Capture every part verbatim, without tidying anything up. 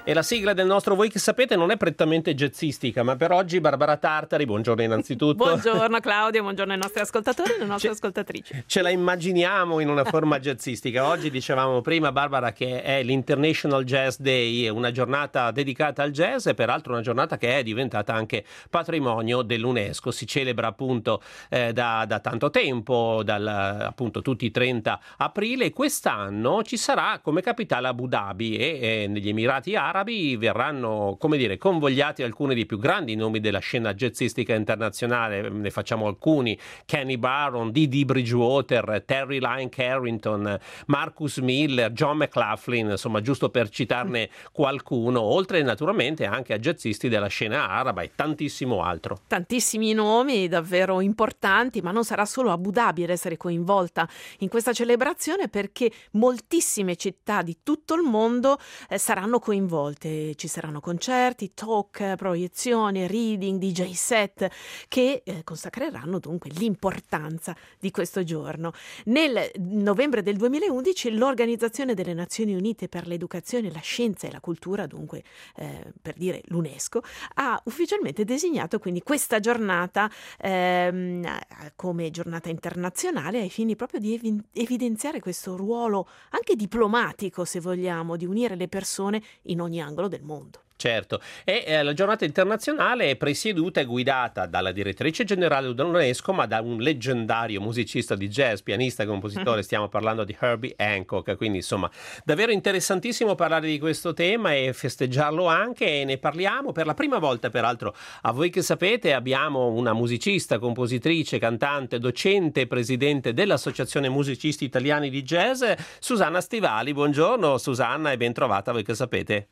E la sigla del nostro Voi che sapete non è prettamente jazzistica, ma per oggi Barbara Tartari, buongiorno innanzitutto. Buongiorno Claudio, buongiorno ai nostri ascoltatori e alle nostre ce, ascoltatrici. Ce la immaginiamo in una forma jazzistica. Oggi dicevamo prima, Barbara, che è l'International Jazz Day, una giornata dedicata al jazz e peraltro una giornata che è diventata anche patrimonio dell'UNESCO. Si celebra appunto eh, da, da tanto tempo, dal appunto tutti i trenta aprile, e quest'anno ci sarà come capitale Abu Dhabi e eh, negli Emirati Arabi verranno, come dire, convogliati alcuni dei più grandi nomi della scena jazzistica internazionale. Ne facciamo alcuni: Kenny Barron, Dee Bridgewater, Terry Lyne Carrington, Marcus Miller, John McLaughlin, insomma, giusto per citarne qualcuno, oltre naturalmente anche a jazzisti della scena araba e tantissimo altro. Tantissimi nomi davvero importanti, ma non sarà solo Abu Dhabi ad essere coinvolta in questa celebrazione, perché moltissime città di tutto il mondo eh, saranno coinvolte. Ci saranno concerti, talk, proiezioni, reading, D J set che eh, consacreranno dunque l'importanza di questo giorno. Nel novembre del duemilaundici l'Organizzazione delle Nazioni Unite per l'Educazione, la Scienza e la Cultura, dunque eh, per dire l'UNESCO, ha ufficialmente designato quindi questa giornata ehm, come giornata internazionale ai fini proprio di ev- evidenziare questo ruolo anche diplomatico, se vogliamo, di unire le persone in ogni angolo del mondo. Certo, e eh, la giornata internazionale è presieduta e guidata dalla direttrice generale dell'UNESCO, ma da un leggendario musicista di jazz, pianista e compositore. Stiamo parlando di Herbie Hancock, quindi insomma davvero interessantissimo parlare di questo tema e festeggiarlo anche, e ne parliamo per la prima volta. Peraltro, a Voi che sapete, abbiamo una musicista, compositrice, cantante, docente e presidente dell'Associazione Musicisti Italiani di Jazz, Susanna Stivali. Buongiorno Susanna e ben trovata a Voi che sapete.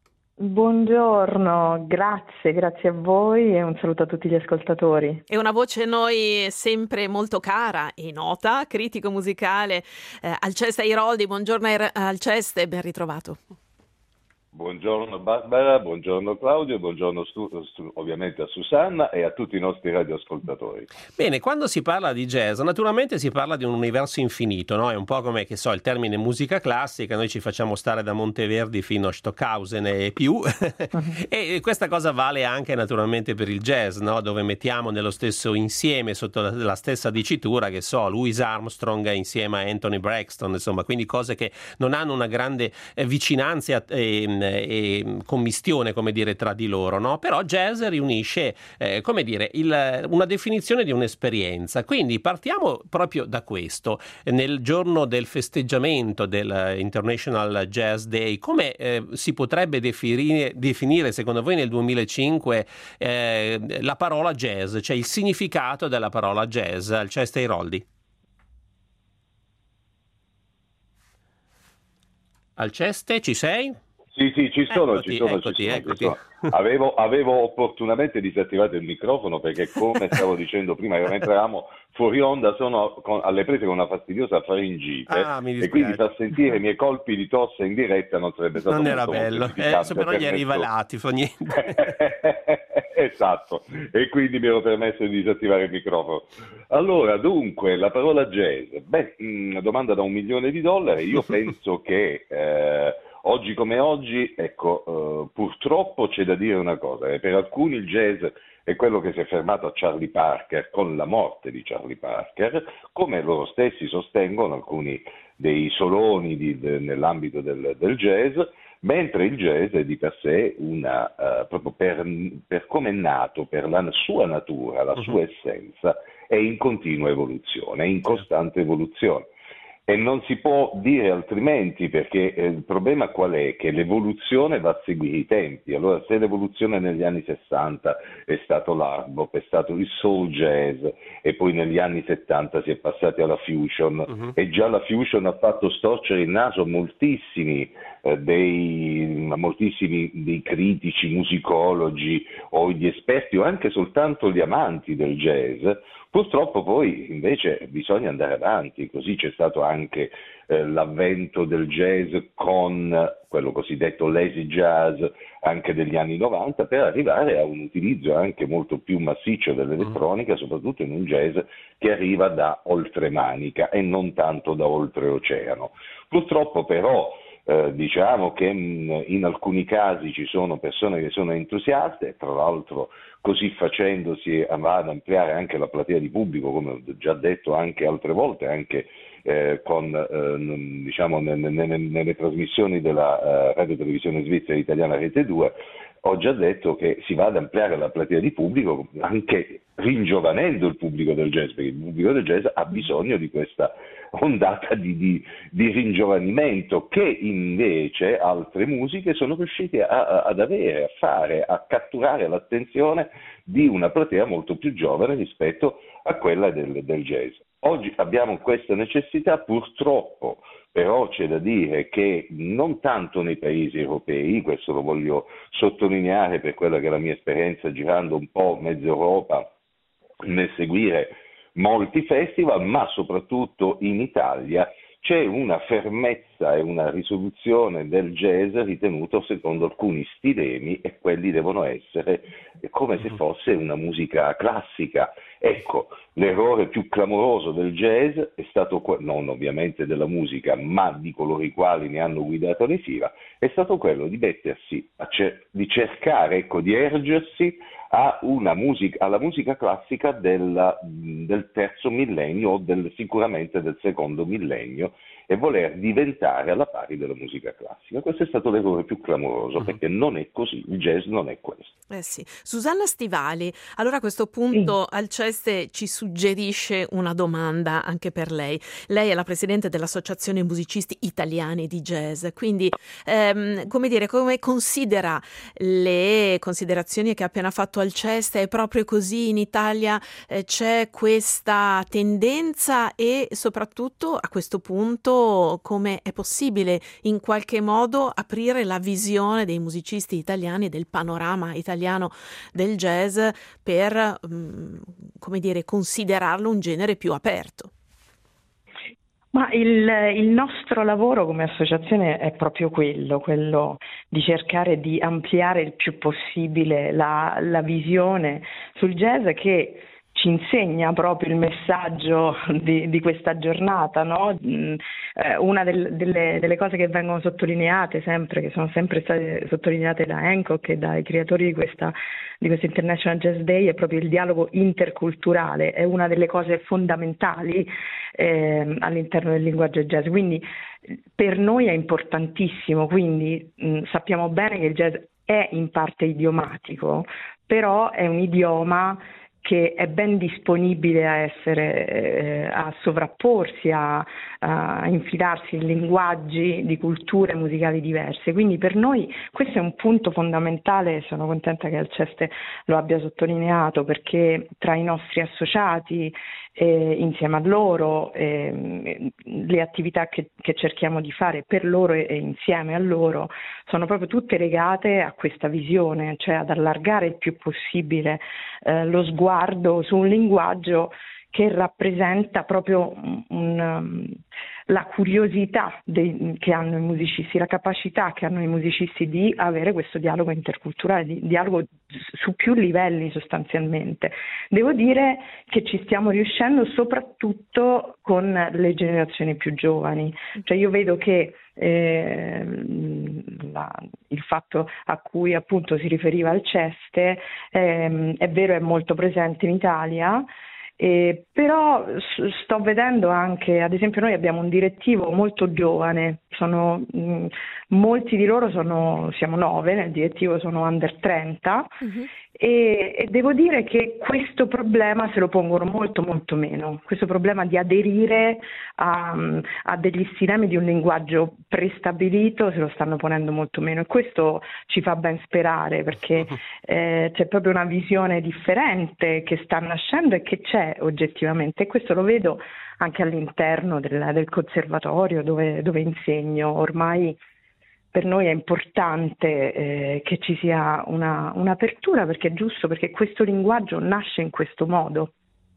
Buongiorno, grazie, grazie a voi e un saluto a tutti gli ascoltatori. E una voce a noi sempre molto cara e nota, critico musicale, eh, Alceste Airoldi. Buongiorno Alceste, ben ritrovato. Buongiorno Barbara, buongiorno Claudio, buongiorno stu- stu- ovviamente a Susanna e a tutti i nostri radioascoltatori. Bene, quando si parla di jazz, naturalmente si parla di un universo infinito, no? È un po' come, che so, il termine musica classica, noi ci facciamo stare da Monteverdi fino a Stockhausen e più, e questa cosa vale anche naturalmente per il jazz, no? Dove mettiamo nello stesso insieme, sotto la, la stessa dicitura, che so, Louis Armstrong insieme a Anthony Braxton, insomma, quindi cose che non hanno una grande eh, vicinanza e e commistione, come dire, tra di loro, no? Però jazz riunisce, eh, come dire, il, una definizione di un'esperienza. Quindi partiamo proprio da questo. Nel giorno del festeggiamento del International Jazz Day, come eh, si potrebbe definire, definire secondo voi nel duemilacinque eh, la parola jazz, cioè il significato della parola jazz? Alceste Airoldi. Alceste, ci sei? Sì, sì, ci sono, eccoti, ci sono, eccoti, ci sono, eccoti. ci sono. Avevo, avevo opportunamente disattivato il microfono perché, come stavo dicendo prima, mentre eravamo fuori onda, sono con, alle prese con una fastidiosa faringite, ah, e quindi far sentire i miei colpi di tosse in diretta non sarebbe stato non molto, era bello, molto eh, però gli arriva l'ati, fa niente. Esatto, e quindi mi ero permesso di disattivare il microfono. Allora, dunque, la parola jazz, beh, mh, domanda da un milione di dollari. Io penso che eh, oggi come oggi, ecco, eh, purtroppo c'è da dire una cosa, eh, per alcuni il jazz è quello che si è fermato a Charlie Parker con la morte di Charlie Parker, come loro stessi sostengono alcuni dei soloni di, de, nell'ambito del, del jazz, mentre il jazz è di per sé una, uh, proprio per, per come è nato, per la sua natura, la sua essenza, è in continua evoluzione, è in costante evoluzione. E non si può dire altrimenti, perché eh, il problema qual è? Che l'evoluzione va a seguire i tempi. Allora, se l'evoluzione negli anni sessanta è stato l'hard bop, è stato il soul jazz, e poi negli anni settanta si è passati alla fusion, uh-huh. e già la fusion ha fatto storcere il naso a moltissimi, eh, dei, a moltissimi dei critici, musicologi o gli esperti o anche soltanto gli amanti del jazz. Purtroppo poi invece bisogna andare avanti, così c'è stato anche eh, l'avvento del jazz con quello cosiddetto lazy jazz anche degli anni novanta, per arrivare a un utilizzo anche molto più massiccio dell'elettronica, soprattutto in un jazz che arriva da oltremanica e non tanto da oltreoceano. Purtroppo però Eh, diciamo che mh, in alcuni casi ci sono persone che sono entusiaste, tra l'altro così facendo si va ad ampliare anche la platea di pubblico, come ho già detto anche altre volte, anche eh, con, eh, diciamo, nelle, nelle, nelle trasmissioni della eh, Radio Televisione Svizzera Italiana Rete due, ho già detto che si va ad ampliare la platea di pubblico anche ringiovanendo il pubblico del jazz, perché il pubblico del jazz ha bisogno di questa ondata di, di, di ringiovanimento che invece altre musiche sono riuscite a, a, ad avere, a fare, a catturare l'attenzione di una platea molto più giovane rispetto a quella del, del jazz. Oggi abbiamo questa necessità, purtroppo, però c'è da dire che non tanto nei paesi europei, questo lo voglio sottolineare per quella che è la mia esperienza girando un po' mezza Europa nel seguire molti festival, ma soprattutto in Italia c'è una fermezza e una risoluzione del jazz ritenuto secondo alcuni stilemi, e quelli devono essere come se fosse una musica classica. Ecco, l'errore più clamoroso del jazz è stato, non ovviamente della musica, ma di coloro i quali ne hanno guidato le fila, è stato quello di mettersi, a cer- di cercare, ecco, di ergersi a una musica, alla musica classica della, del terzo millennio o del, sicuramente del secondo millennio, e voler diventare alla pari della musica classica. Questo è stato l'errore più clamoroso, uh-huh. perché non è così, il jazz non è questo. Eh sì. Susanna Stivali, allora a questo punto sì. Alceste ci suggerisce una domanda anche per lei. Lei è la presidente dell'Associazione Musicisti Italiani di Jazz, quindi ehm, come dire, come considera le considerazioni che ha appena fatto Alceste? È proprio così in Italia eh, c'è questa tendenza, e soprattutto a questo punto come è possibile in qualche modo aprire la visione dei musicisti italiani, del panorama italiano del jazz, per mh, come dire, considerarlo un genere più aperto? Ma il, il nostro lavoro come associazione è proprio quello, quello di cercare di ampliare il più possibile la, la visione sul jazz, che ci insegna proprio il messaggio di, di questa giornata, no? Una del, delle, delle cose che vengono sottolineate sempre, che sono sempre state sottolineate da Hancock e dai creatori di questa di questo International Jazz Day, è proprio il dialogo interculturale, è una delle cose fondamentali eh, all'interno del linguaggio jazz, quindi per noi è importantissimo, quindi mh, sappiamo bene che il jazz è in parte idiomatico, però è un idioma che è ben disponibile a essere, eh, a sovrapporsi, a, a infilarsi in linguaggi di culture musicali diverse. Quindi per noi questo è un punto fondamentale, sono contenta che Alceste lo abbia sottolineato, perché tra i nostri associati, eh, insieme a loro, eh, le attività che, che cerchiamo di fare per loro e, e insieme a loro sono proprio tutte legate a questa visione, cioè ad allargare il più possibile eh, lo sguardo su un linguaggio che rappresenta proprio un, un, la curiosità dei, che hanno i musicisti, la capacità che hanno i musicisti di avere questo dialogo interculturale, di dialogo su più livelli sostanzialmente. Devo dire che ci stiamo riuscendo soprattutto con le generazioni più giovani, cioè io vedo che eh, la, il fatto a cui appunto si riferiva Alceste eh, è vero, è molto presente in Italia. Eh, però sto vedendo anche, ad esempio noi abbiamo un direttivo molto giovane, sono, mh, molti di loro sono, siamo nove nel direttivo, sono under trenta, uh-huh. e, e devo dire che questo problema se lo pongono molto molto meno, questo problema di aderire a, a degli stilemi di un linguaggio prestabilito se lo stanno ponendo molto meno, e questo ci fa ben sperare, perché uh-huh. eh, c'è proprio una visione differente che sta nascendo e che c'è oggettivamente, e questo lo vedo anche all'interno del, del conservatorio dove, dove insegno. Ormai per noi è importante eh, che ci sia una, un'apertura, perché è giusto, perché questo linguaggio nasce in questo modo,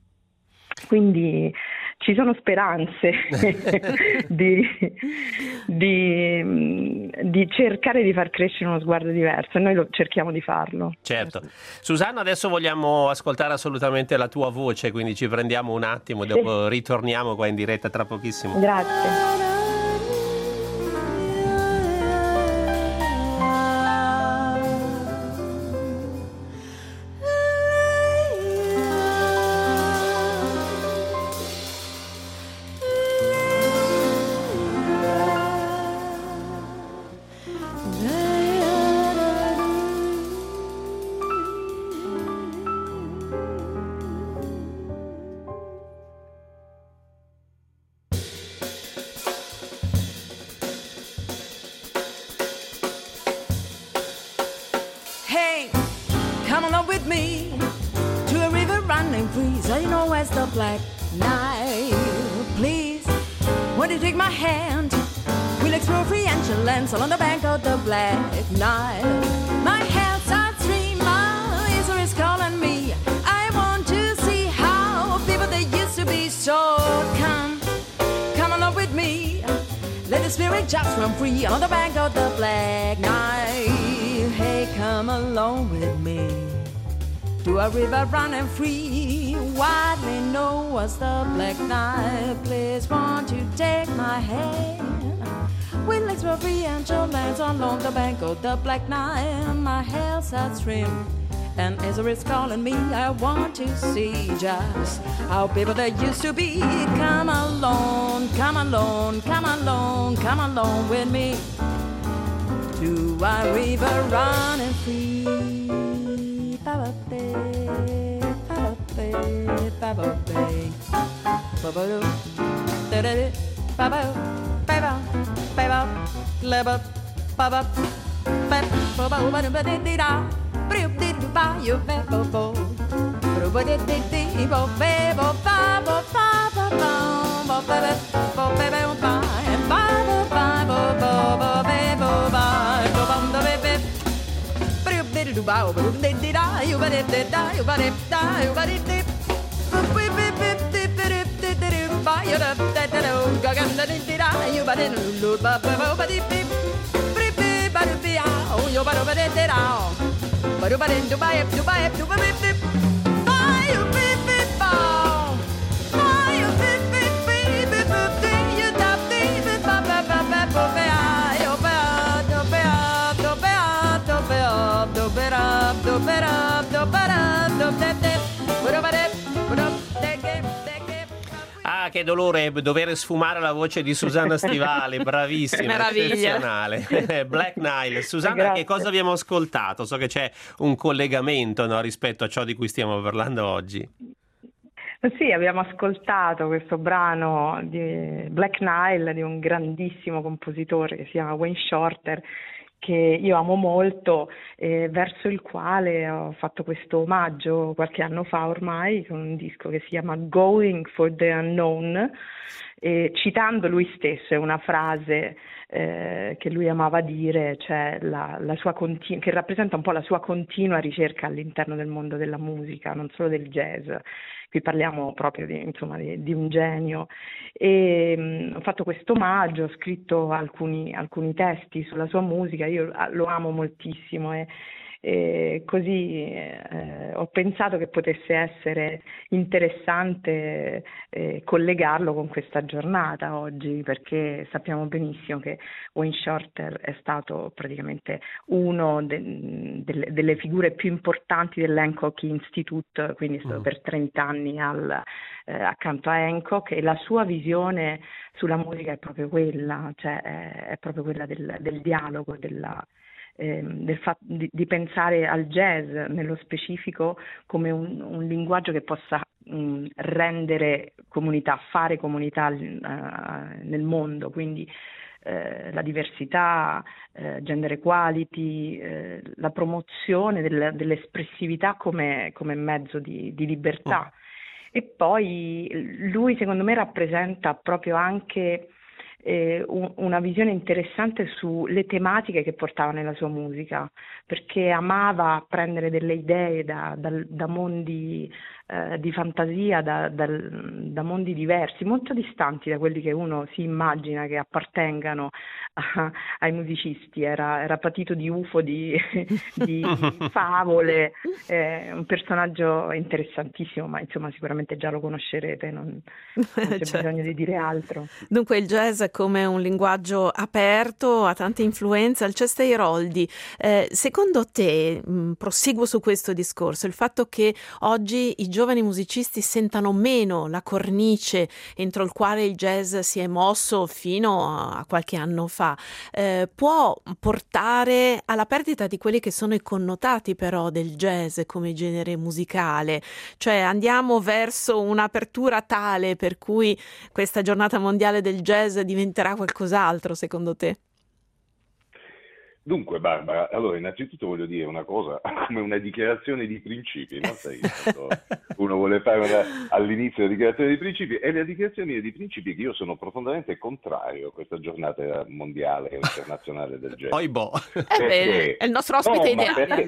quindi ci sono speranze di, di, di cercare di far crescere uno sguardo diverso, e noi lo cerchiamo di farlo. Certo. Susanna, adesso vogliamo ascoltare assolutamente la tua voce, quindi ci prendiamo un attimo, dopo ritorniamo qua in diretta tra pochissimo. Grazie. me to a river running free, so you know where's the Black Nile. Please, won't you take my hand? We'll explore free ancient lands along the bank of the Black Nile. My health's a stream, my Israel is calling me. I want to see how people they used to be. So come, come along with me. Let the spirit just run free on the bank of the Black Nile. Hey, come along with me to a river running free, widely known as the Black Nile. Please, won't you take my hand? We'll explore free angel lands along the bank of the Black Nile. My hair's a stream, and Israel is calling me. I want to see just how people they used to be. Come along, come along, come along, come along with me to a river running free. Ba-ba-ba, ba-ba-ba, ba-ba-ba, ba-ba-doo, da-da-da, ba-ba, ba-ba, ba-ba, ba-ba, ba-ba, ba-ba, ba-ba-ba-da-da, ba-ba, you ba-ba-ba, ba-ba-da-da-da, ba-ba-ba, ba-ba, ba-ba, ba-ba, ba-ba, Ah, che dolore dover sfumare la voce di Susanna Stivali, bravissima, Meraviglia. eccezionale. Black Nile. Susanna, Grazie. che cosa abbiamo ascoltato? So che c'è un collegamento, no, rispetto a ciò di cui stiamo parlando oggi. Sì, abbiamo ascoltato questo brano di Black Nile di un grandissimo compositore che si chiama Wayne Shorter, che io amo molto, eh, verso il quale ho fatto questo omaggio qualche anno fa ormai con un disco che si chiama Going for the Unknown, eh, citando lui stesso, è una frase eh, che lui amava dire, cioè la, la sua continu- che rappresenta un po' la sua continua ricerca all'interno del mondo della musica, non solo del jazz. Qui parliamo proprio di, insomma, di, di un genio. E mh, ho fatto questo omaggio, ho scritto alcuni, alcuni testi sulla sua musica, io lo amo moltissimo e, e così eh, ho pensato che potesse essere interessante eh, collegarlo con questa giornata oggi, perché sappiamo benissimo che Wayne Shorter è stato praticamente uno de, de, delle figure più importanti dell'Hancock Institute, quindi è stato Mm. per trenta anni al, eh, accanto a Hancock, e la sua visione sulla musica è proprio quella, cioè è, è proprio quella del, del dialogo, della, ehm, del fatto di, di pensare al jazz nello specifico come un, un linguaggio che possa mh, rendere comunità, fare comunità uh, nel mondo, quindi eh, la diversità, eh, gender equality, eh, la promozione del, dell'espressività come, come mezzo di, di libertà. E poi lui secondo me rappresenta proprio anche eh, un, una visione interessante sulle tematiche che portava nella sua musica, perché amava prendere delle idee da, da, da mondi eh, di fantasia, da, da, da mondi diversi, molto distanti da quelli che uno si immagina che appartengano a, ai musicisti. Era, era patito di U F O, di, di favole, eh, un personaggio interessantissimo, ma insomma sicuramente già lo conoscerete, non, non c'è Certo. bisogno di dire altro. Dunque il jazz è come un linguaggio aperto, ha tante influenze. Alceste Iroldi, eh, secondo te, mh, proseguo su questo discorso, il fatto che oggi i giovani musicisti sentano meno la cornice entro il quale il jazz si è mosso fino a, a qualche anno fa, eh, può portare alla perdita di quelli che sono i connotati però del jazz come genere musicale, cioè andiamo verso un'apertura tale per cui questa giornata mondiale del jazz diventerà qualcos'altro, secondo te? Dunque, Barbara, allora innanzitutto voglio dire una cosa, come una dichiarazione di principi, no? Sai, quando uno vuole fare una, all'inizio la dichiarazione di principi, e la dichiarazione di principi che io sono profondamente contrario a questa giornata mondiale o internazionale del jazz. Poi boh. Eh beh, è il nostro ospite No, ma ideale.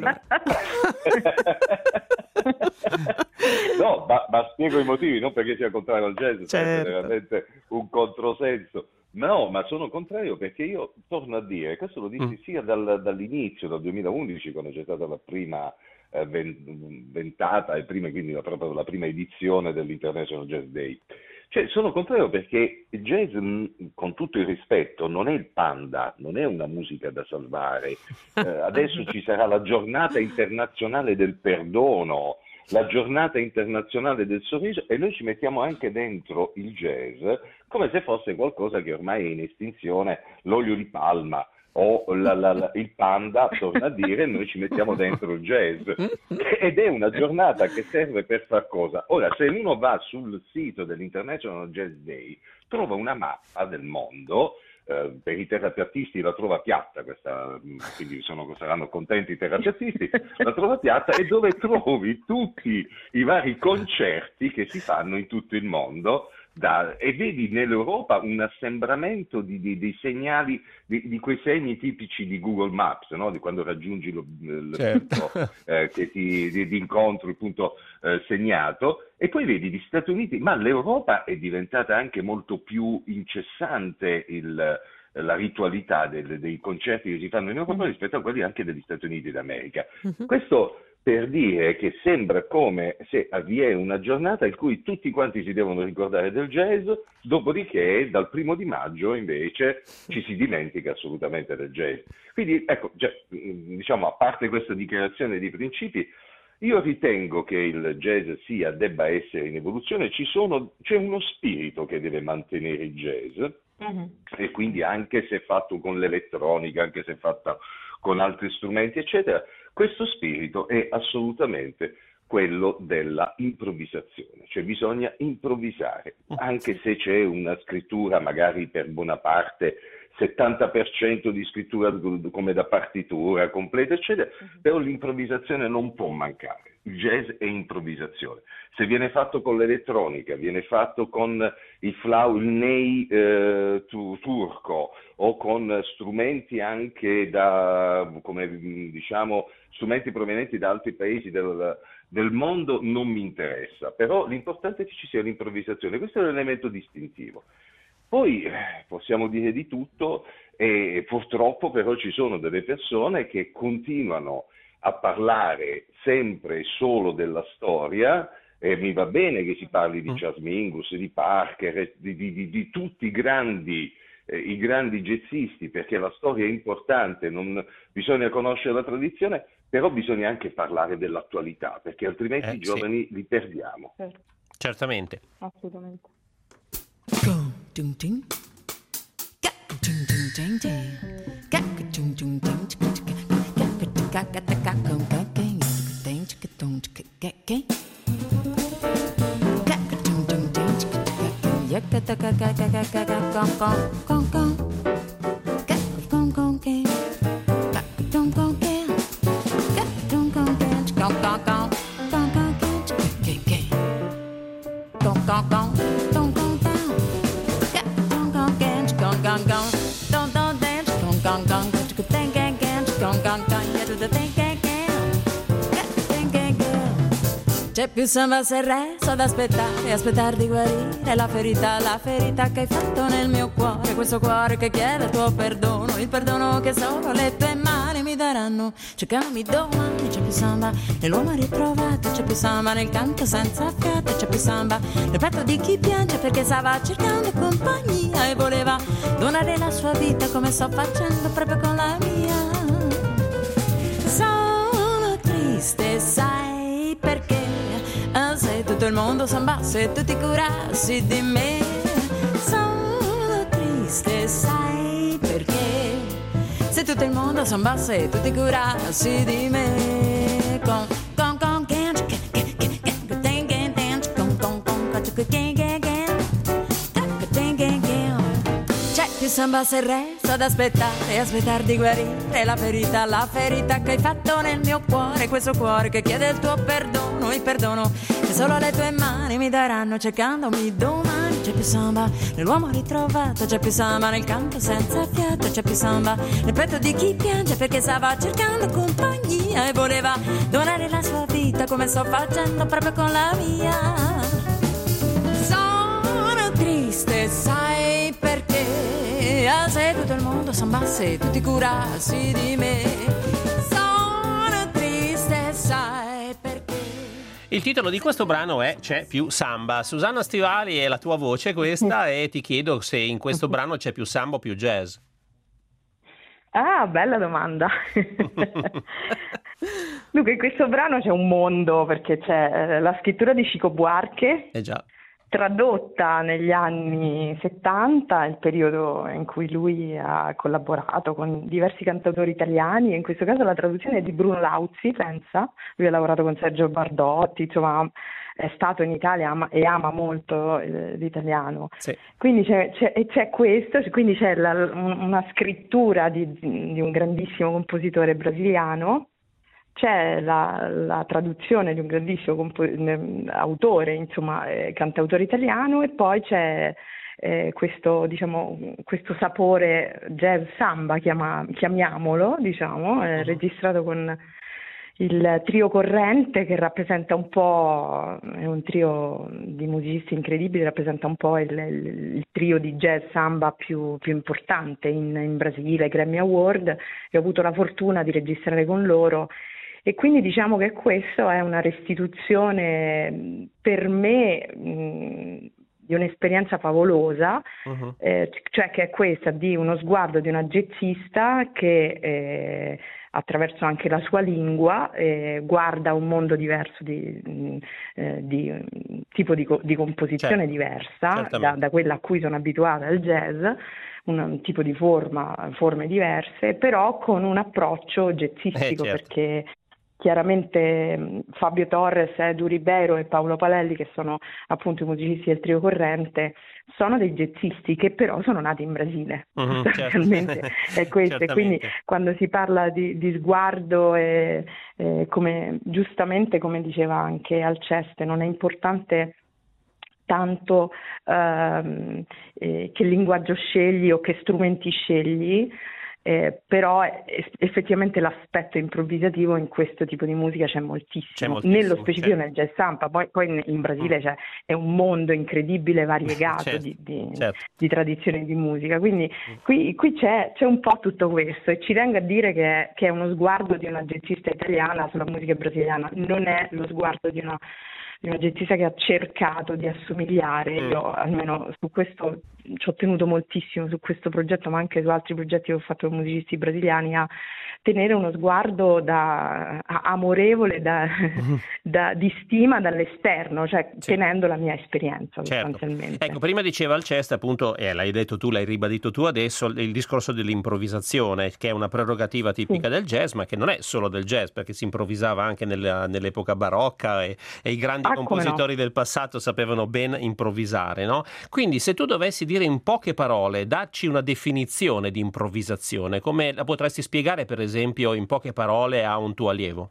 No, ma, ma spiego i motivi, non perché sia contrario al jazz, Certo. è veramente un controsenso. No, ma sono contrario perché io torno a dire, questo lo dissi Mm. sia dal- dall'inizio, dal duemilaundici, quando c'è stata la prima eh, ven- ventata e prima, quindi la, proprio la prima edizione dell'International Jazz Day. Cioè, sono contrario perché il jazz, mh, con tutto il rispetto, non è il Panda, non è una musica da salvare. Eh, adesso ci sarà la giornata internazionale del perdono, la giornata internazionale del sorriso, e noi ci mettiamo anche dentro il jazz come se fosse qualcosa che ormai è in estinzione, l'olio di palma o la- la- la- il Panda, torna a dire, noi ci mettiamo dentro il jazz. Ed è una giornata che serve per far cosa? Ora, se uno va sul sito dell'International Jazz Day, trova una mappa del mondo. Eh, per i terapeutisti la trova piatta, questa, quindi sono, saranno contenti i terapeutisti, la trova piatta, e dove trovi tutti i vari concerti che si fanno in tutto il mondo, da- e vedi nell'Europa un assembramento di, di- dei segnali, di, di quei segni tipici di Google Maps, no? Di quando raggiungi lo, il Certo. punto eh, che ti, di, di incontro, il punto eh, segnato, e poi vedi gli Stati Uniti, ma l'Europa è diventata anche molto più incessante il- la ritualità del- dei concerti che si fanno in Europa rispetto a quelli anche degli Stati Uniti d'America. Mhm. Questo per dire che sembra come se vi è una giornata in cui tutti quanti si devono ricordare del jazz, dopodiché dal primo di maggio invece ci si dimentica assolutamente del jazz. Quindi ecco, cioè, mh, diciamo, a parte questa dichiarazione di principi, io ritengo che il jazz sia, debba essere in evoluzione, ci sono, c'è uno spirito che deve mantenere il jazz, e quindi anche se fatto con l'elettronica, anche se fatta con altri strumenti, eccetera, questo spirito è assolutamente quello della improvvisazione, cioè bisogna improvvisare, anche se c'è una scrittura magari per Bonaparte, settanta per cento di scrittura come da partitura completa, eccetera, però l'improvvisazione non può mancare. Il jazz è improvvisazione. Se viene fatto con l'elettronica, viene fatto con il flau, il ney eh, tu- turco, o con strumenti anche da, come diciamo, strumenti provenienti da altri paesi del, del mondo, non mi interessa. Però l'importante è che ci sia l'improvvisazione, questo è l'elemento distintivo. Poi eh, possiamo dire di tutto, e purtroppo però ci sono delle persone che continuano a parlare sempre e solo della storia, e mi va bene che si parli di Charles Mingus, di Parker, di, di- di- di tutti i grandi, eh, i grandi jazzisti, perché la storia è importante, non, bisogna conoscere la tradizione, però bisogna anche parlare dell'attualità, perché altrimenti Eh, i sì. giovani li perdiamo. Certo, Certamente. assolutamente. Go, ding, ding. Ga, ding, ding, ding, ding. Ga, ding, ding, ding, chicka, chicka, ga, ga, ga, ga, ga, go, ga, ga, chicka, ding, chicka, dong, chicka, ga, ga. Ga, ding, ding, ding, chicka, ga, ga, ya, ga, da, ga, ga, ga, ga, ga, ga, go, go, go, go. Ga, go, go, ga. Ga, dong, go, ga. Ga, dong, go, ga, chicka, go, go, go, go, ga, chicka, ga, ga. Go, go, go, don't go down. Yeah, don't go dance, go, go, go. Don't, don't dance, don't go, go. Do the thing again, go, go, go. Yeah, do the thing again. Yeah, thing again. C'è più samba se resto ad aspettare, aspettare di guarire la ferita, la ferita che hai fatto nel mio cuore. Questo cuore che chiede il tuo perdono, il perdono che solo le tue mani mi daranno. Cercami domani, c'è più samba nell'uomo ritrovato, c'è più samba nel canto senza fiato, c'è più samba nel petto di chi piange perché stava cercando compagnia e voleva donare la sua vita come sto facendo proprio con la mia. Sono triste, sai perché? Ah, se tutto il mondo sambasse e tu ti curassi di me. Sono triste, sai perché? Se tutto il mondo sambasse e tu ti curassi di me. Con, con, con, can, can, can, can, can, can, can, con, con, con, con, can, can, can, can, can, can, can. C'è più samba se resto ad aspettare, aspettare di guarire la ferita, la ferita che hai fatto nel mio cuore, questo cuore che chiede il tuo perdono, il perdono che solo le tue mani mi daranno cercandomi domani. C'è più samba nell'uomo ritrovato, c'è più samba nel canto senza fiato, c'è più samba nel petto di chi piange perché stava cercando compagnia e voleva donare la sua vita come sto facendo proprio con la mia. Sono triste, sai perché? Ah, se tutto il mondo sambasse, tutti curassi di me. Sono triste, sai perché? Il titolo di questo brano è C'è più samba. Susanna Stivali, è la tua voce questa, e ti chiedo se in questo brano c'è più samba o più jazz. Ah, bella domanda. Dunque, in questo brano c'è un mondo, perché c'è eh, la scrittura di Chico Buarque, Eh già. tradotta negli anni settanta, il periodo in cui lui ha collaborato con diversi cantautori italiani, e in questo caso la traduzione è di Bruno Lauzi, pensa. Lui ha lavorato con Sergio Bardotti, insomma è stato in Italia ama, e ama molto eh, l'italiano. Sì. Quindi c'è, c'è, e c'è questo, quindi c'è la, una scrittura di, di un grandissimo compositore brasiliano, c'è la, la traduzione di un grandissimo compo- autore, insomma, eh, cantautore italiano, e poi c'è eh, questo, diciamo, questo sapore jazz samba, chiama, chiamiamolo, diciamo, eh, Uh-huh. registrato con il trio Corrente, che rappresenta un po', è un trio di musicisti incredibili, rappresenta un po' il, il, il trio di jazz samba più, più importante in, in Brasile, Grammy Award, e ho avuto la fortuna di registrare con loro. E quindi diciamo che questo è una restituzione per me mh, di un'esperienza favolosa, Uh-huh. eh, cioè che è questa di uno sguardo di una jazzista che eh, attraverso anche la sua lingua eh, guarda un mondo diverso di, mh, eh, di mh, tipo di, co- di composizione Certo, diversa da, certamente. da quella a cui sono abituata al jazz, un, un tipo di forma, forme diverse, però con un approccio Eh jazzistico, certo. perché chiaramente mh, Fabio Torres, Edu Ribeiro e Paolo Palelli, che sono appunto i musicisti del trio Corrente, sono dei jazzisti che però sono nati in Brasile, Mhm, certo. sostanzialmente è questo. E quindi Certamente. quando si parla di, di sguardo, e, e come giustamente come diceva anche Alceste, non è importante tanto ehm, eh, che linguaggio scegli o che strumenti scegli, eh, però eh, effettivamente l'aspetto improvvisativo in questo tipo di musica c'è moltissimo, C'è moltissimo, nello specifico certo. nel jazz samba, poi, poi in Brasile c'è, è un mondo incredibile, variegato Certo, di, di, certo. di tradizioni di musica, quindi qui, qui c'è, c'è un po' tutto questo, e ci tengo a dire che è, che è uno sguardo di una jazzista italiana sulla musica brasiliana, non è lo sguardo di una di una jazzista che ha cercato di assomigliare. Mm. Io almeno su questo ci ho tenuto moltissimo, su questo progetto, ma anche su altri progetti che ho fatto con musicisti brasiliani, a tenere uno sguardo da, a- amorevole, da, da- di stima dall'esterno, cioè Sì. tenendo la mia esperienza Certo. sostanzialmente. Ecco, prima diceva Alceste, appunto, e l'hai detto tu, l'hai ribadito tu adesso, il discorso dell'improvvisazione, che è una prerogativa tipica Sì. del jazz, ma che non è solo del jazz, perché si improvvisava anche nella- nell'epoca barocca, e, e i grandi Ah, come compositori del passato sapevano ben improvvisare, no? Quindi se tu dovessi dire in poche parole, darci una definizione di improvvisazione, come la potresti spiegare, per esempio, in poche parole a un tuo allievo?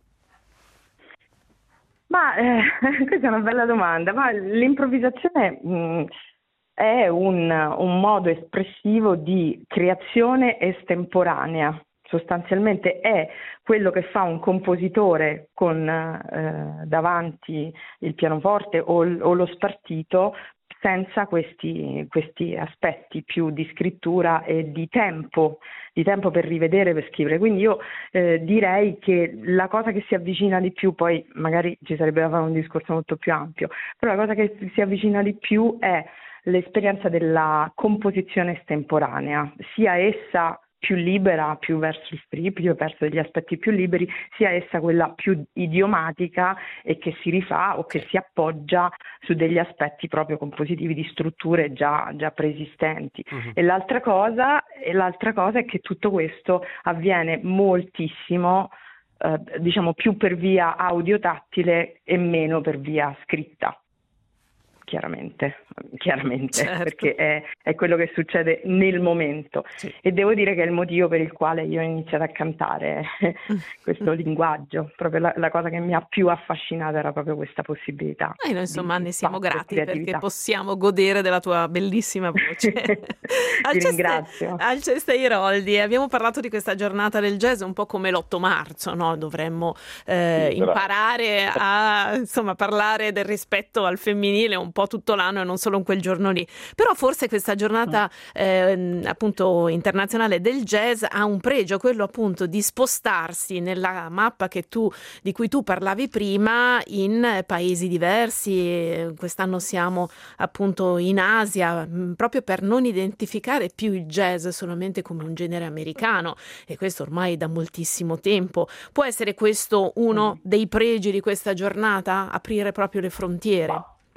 Ma eh, questa è una bella domanda, ma l'improvvisazione mh, è un, un modo espressivo di creazione estemporanea. Sostanzialmente è quello che fa un compositore con eh, davanti il pianoforte o, l- o lo spartito, senza questi, questi aspetti più di scrittura e di tempo, di tempo per rivedere, per scrivere. Quindi io eh, direi che la cosa che si avvicina di più, poi magari ci sarebbe da fare un discorso molto più ampio, però la cosa che si avvicina di più è l'esperienza della composizione estemporanea, sia essa più libera, più verso il free, più verso degli aspetti più liberi, sia essa quella più idiomatica e che si rifà o che Sì. si appoggia su degli aspetti proprio compositivi di strutture già, già preesistenti. Mhm. E l'altra cosa, e l'altra cosa è che tutto questo avviene moltissimo, eh, diciamo più per via audio tattile e meno per via scritta. chiaramente, chiaramente, Certo. perché è, è quello che succede nel momento. Sì. E devo dire che è il motivo per il quale io ho iniziato a cantare questo linguaggio. Proprio la, la cosa che mi ha più affascinato era proprio questa possibilità. E noi insomma di ne siamo spazio e grati perché creatività. possiamo godere della tua bellissima voce. Ti ringrazio. Alceste Iroldi, abbiamo parlato di questa giornata del jazz un po' come l'otto marzo, no? Dovremmo eh, Sì, bravo. imparare a insomma parlare del rispetto al femminile un po' tutto l'anno e non solo in quel giorno lì. Però forse questa giornata eh, appunto internazionale del jazz ha un pregio, quello appunto di spostarsi nella mappa che tu, di cui tu parlavi prima, in paesi diversi. Quest'anno siamo appunto in Asia, mh, proprio per non identificare più il jazz solamente come un genere americano, e questo ormai da moltissimo tempo. Può essere questo uno dei pregi di questa giornata? Aprire proprio le frontiere?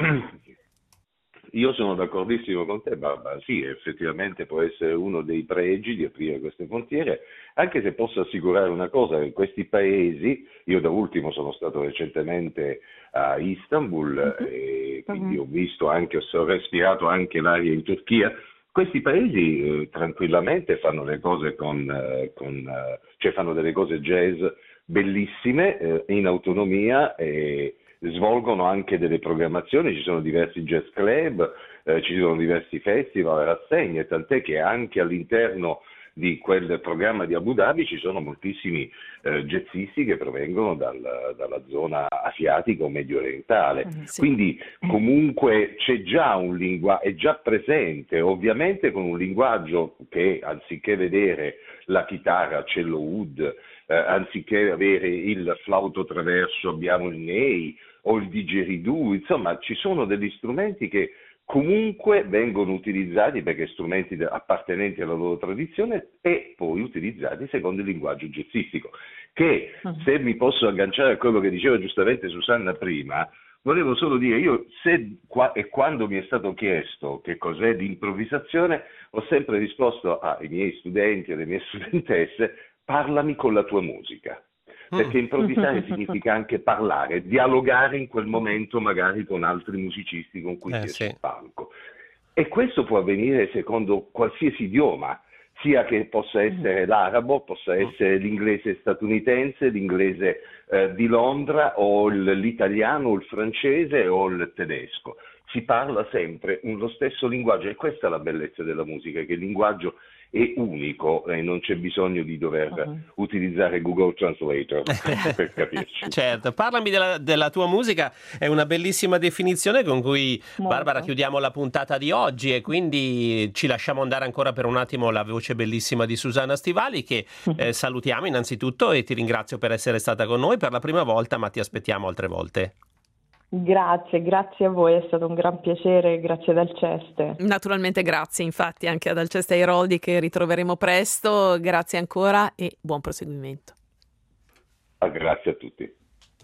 Io sono d'accordissimo con te, Barbara. Sì, effettivamente può essere uno dei pregi di aprire queste frontiere, anche se posso assicurare una cosa, che in questi paesi, io da ultimo sono stato recentemente a Istanbul uh-huh. e quindi uh-huh. ho visto anche, ho respirato anche l'aria in Turchia. Questi paesi eh, tranquillamente fanno le cose con, eh, con eh, cioè fanno delle cose jazz bellissime eh, in autonomia e svolgono anche delle programmazioni, ci sono diversi jazz club, eh, ci sono diversi festival, rassegne, tant'è che anche all'interno di quel programma di Abu Dhabi ci sono moltissimi eh, jazzisti che provengono dal, dalla zona asiatica o medio orientale. Mm, sì. Quindi comunque c'è già un linguaggio, è già presente, ovviamente con un linguaggio che anziché vedere la chitarra cello oud, eh, anziché avere il flauto traverso abbiamo il ney o il didgeridoo, insomma ci sono degli strumenti che comunque vengono utilizzati perché strumenti appartenenti alla loro tradizione e poi utilizzati secondo il linguaggio jazzistico, che se mi posso agganciare a quello che diceva giustamente Susanna prima, volevo solo dire, io se qua, e quando mi è stato chiesto che cos'è l'improvvisazione, ho sempre risposto ai miei studenti, alle mie studentesse, parlami con la tua musica. Perché improvvisare significa anche parlare, dialogare in quel momento magari con altri musicisti con cui Eh, si è sì. sul palco. E questo può avvenire secondo qualsiasi idioma, sia che possa essere l'arabo, possa essere l'inglese statunitense, l'inglese eh, di Londra o il- l'italiano o il francese o il tedesco. Si parla sempre un- lo stesso linguaggio e questa è la bellezza della musica, che il linguaggio è unico e non c'è bisogno di dover Uh-huh. utilizzare Google Translator per capirci. Certo, parlami della, della tua musica, è una bellissima definizione con cui Molto. Barbara chiudiamo la puntata di oggi e quindi ci lasciamo andare ancora per un attimo la voce bellissima di Susanna Stivali che eh, salutiamo innanzitutto e ti ringrazio per essere stata con noi per la prima volta, ma ti aspettiamo altre volte. Grazie, grazie a voi, è stato un gran piacere, grazie ad Alceste. Naturalmente grazie, infatti, anche ad Alceste Iroldi che ritroveremo presto. Grazie ancora e buon proseguimento. Ah, grazie a tutti.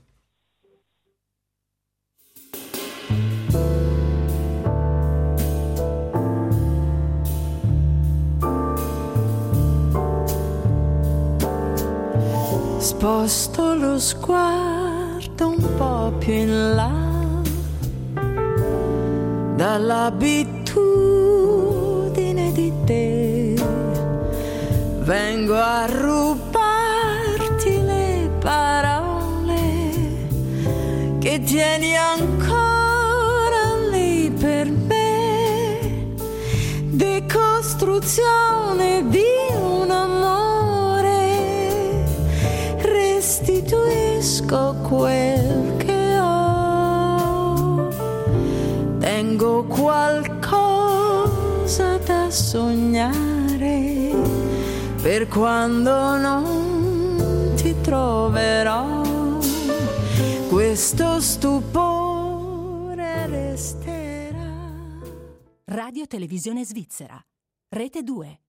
Sposto lo sguardo un po' più in là dall'abitudine di te. Vengo a rubarti le parole che tieni ancora lì per me. Decostruzione di un amore, restituisco quel che ho. Tengo qualcosa da sognare per quando non ti troverò. Questo stupore resterà. Radio Televisione Svizzera, Rete due.